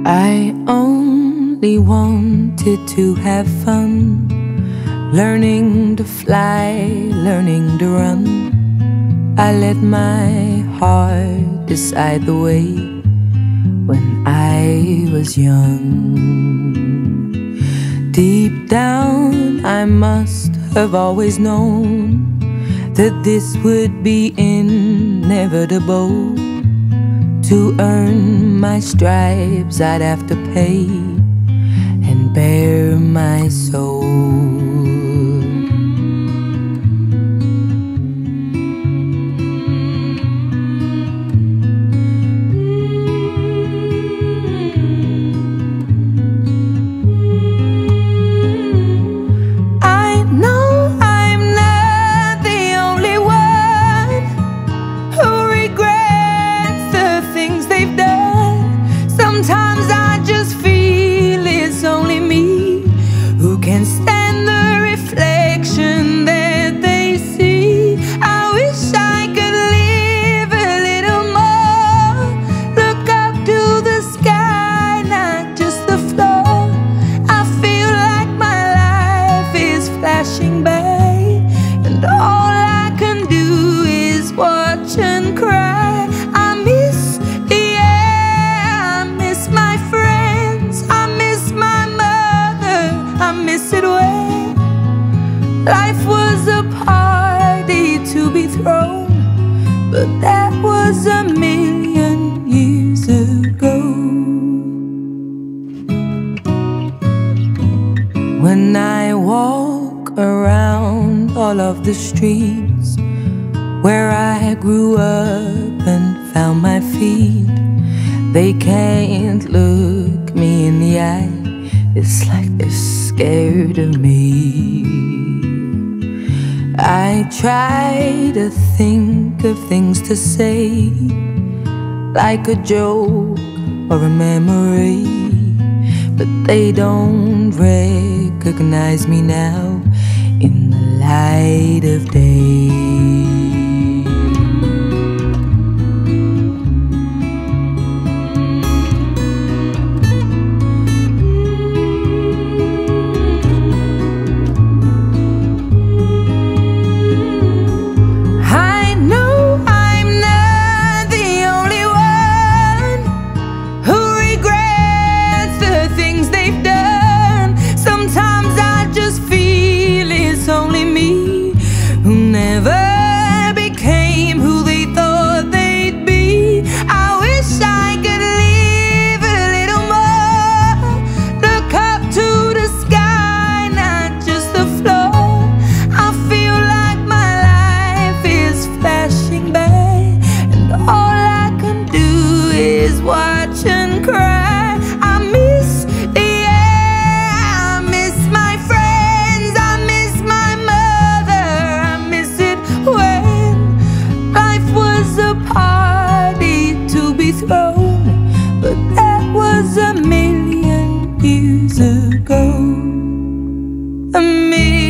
I only wanted to have fun, learning to fly, learning to run. I let my heart decide the way when I was young. Deep down I must have always known that this would be inevitable. To earn my stripes I'd have to pay and bare my soul. Sometimes I just feel it's only me who can stand the reflection that they see. I wish I could live a little more, look up to the sky, not just the floor. I feel like my life is flashing by, and all I can do is watch and cry. Life was a party to be thrown, but that was a million years ago. When I walk around all of the streets where I grew up and found my feet, they can't look me in the eye. It's like they're scared of me. I try to think of things to say, like a joke or a memory, but they don't recognize me now in the light of day. Watch and cry. I miss the air, I miss my friends, I miss my mother, I miss it when life was a party to be thrown, but that was a million years ago. A million